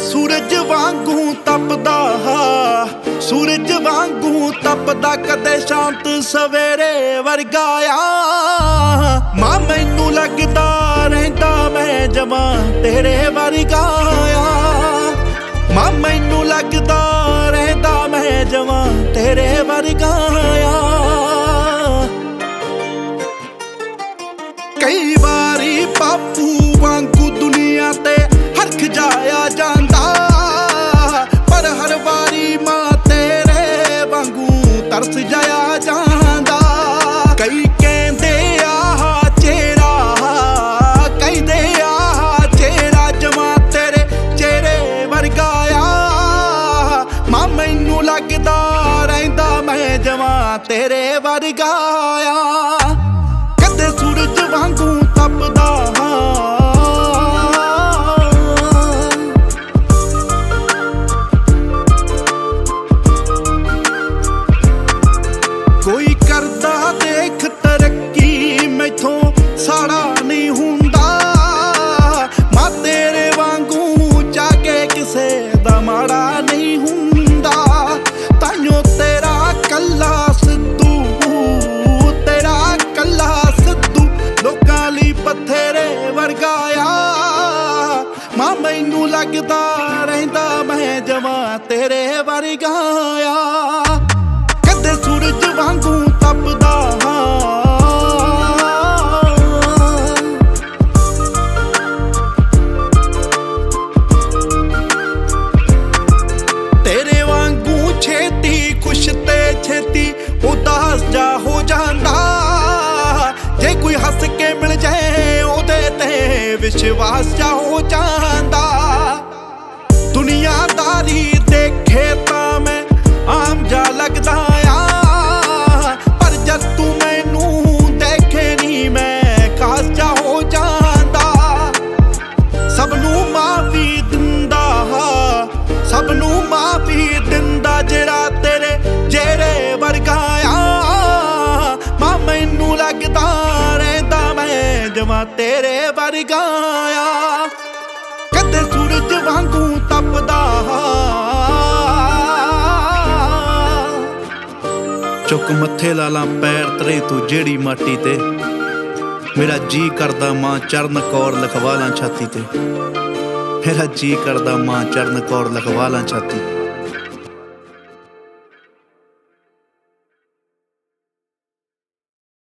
ਸੂਰਜ ਵਾਂਗੂ ਤਪਦਾ, ਸੂਰਜ ਵਾਂਗੂ ਤਪਦਾ, ਕਦੇ ਸ਼ਾਂਤ ਸਵੇਰੇ ਵਰਗਾ ਆ। ਮਾਂ ਮੈਨੂੰ ਲੱਗਦਾ ਰਹਿੰਦਾ ਮੈਂ ਜਵਾਂ ਤੇਰੇ ਵਰਗਾ ਆ। ਮਾਂ ਮੈਨੂੰ ਲੱਗਦਾ ਰਹਿੰਦਾ ਮੈਂ ਜਵਾਂ ਤੇਰੇ ਵਰਗਾ ਆ। ਕਈ ਵਾਰੀ ਬਾਪੂ ਵਾਂਗੂ ਦੁਨੀਆ ਤੇ ਹਰਖ ਜਾਇਆ ਜਾਂਦਾ, ਪਰ ਹਰ ਵਾਰੀ ਮਾਂ ਤੇਰੇ ਵਾਂਗੂ ਤਰਸ ਜਾਇਆ ਜਾਂਦਾ। ਕਈ ਕਹਿੰਦੇ ਆਹ ਚਿਹਰਾ, ਕਹਿੰਦੇ ਆਹ ਚਿਹਰਾ ਜਮਾਂ ਤੇਰੇ ਚਿਹਰੇ ਵਰਗਾ ਆ। ਮਾਂ ਮੈਨੂੰ ਲੱਗਦਾ ਰਹਿੰਦਾ ਮੈਂ ਜਮਾਂ ਤੇਰੇ ਵਰਗਾ ਆ। ਕਦੇ ਸੂਰਜ ਵਾਂਗੂ ਤਪਦਾ, ਕੋਈ ਕਰਦਾ ਦੇਖ ਤਰੱਕੀ ਮੈਥੋਂ ਸਾੜਾ ਨਹੀਂ ਹੁੰਦਾ। ਮਾਂ ਤੇਰੇ ਵਾਂਗੂ ਜਾ ਕੇ ਕਿਸੇ ਦਾ ਮਾੜਾ ਨਹੀਂ ਹੁੰਦਾ। ਤਾਈਓ ਤੇਰਾ ਕੱਲਾ ਸਿੱਧੂ, ਤੇਰਾ ਕੱਲਾ ਸਿੱਧੂ ਲੋਕਾਂ ਲਈ ਬਥੇਰੇ ਵਰਗਾ ਆ। ਮਾਂ ਮੈਨੂੰ ਲੱਗਦਾ ਰਹਿੰਦਾ ਮੈਂ ਜਵਾਂ ਤੇਰੇ ਵਰਗਾ ਆ। ਕਦੇ ਸੂਰਜ ਵਾਂਗੂ ਤਪਦਾ, ਤੇਰੇ ਵਾਂਗੂ ਛੇਤੀ ਖੁਸ਼ ਤੇ ਛੇਤੀ ਉਦਾਸ ਜਾ ਹੋ ਜਾਂਦਾ। ਜੇ ਕੋਈ ਹੱਸ ਕੇ ਮਿਲ ਜਾਏ ਉਹਦੇ ਤੇ ਵਿਸ਼ਵਾਸ ਜਾ ਹੋ ਜਾਂਦਾ। ਦੁਨੀਆਦਾਰੀ ਦੇਖੇ ਤਾਂ ਮੈਂ ਆਮ ਜਾ ਲੱਗਦਾ ਆ, ਪਰ ਜਦ ਤੂੰ ਮੈਨੂੰ ਦੇਖੇ ਨੀ ਮੈਂ ਖਾਸ ਜਾ ਹੋ ਜਾਂਦਾ। ਸਭ ਨੂੰ ਮਾਫੀ ਦਿੰਦਾ, ਸਭ ਨੂੰ ਮਾਫੀ ਦਿੰਦਾ ਜਿਹੜਾ ਤੇਰੇ ਜਿਹੜੇ ਵਰਗਾ ਆ। ਮਾਂ ਮੈਨੂੰ ਲੱਗਦਾ ਰਹਿੰਦਾ ਮੈਂ ਜਵਾਂ ਤੇਰੇ ਵਰਗਾ ਆ। ਕਦੇ ਸੂਰਜ ਵਾਂਗੂ ਤਪਦਾ, ਚੁੱਕ ਮੱਥੇ ਲਾ ਲਾਂ ਪੈਰ ਤਰੇ ਤੂੰ ਜਿਹੜੀ ਮਾਟੀ ਤੇ। ਮੇਰਾ ਜੀ ਕਰਦਾ ਮਾਂ ਚਰਨ ਕੌਰ ਲਿਖਵਾ ਲਾਂ ਛਾਤੀ ਤੇ। ਮੇਰਾ ਜੀ ਕਰਦਾ ਮਾਂ ਚਰਨ ਕੌਰ ਲਿਖਵਾ ਲਾਂ ਛਾਤੀ।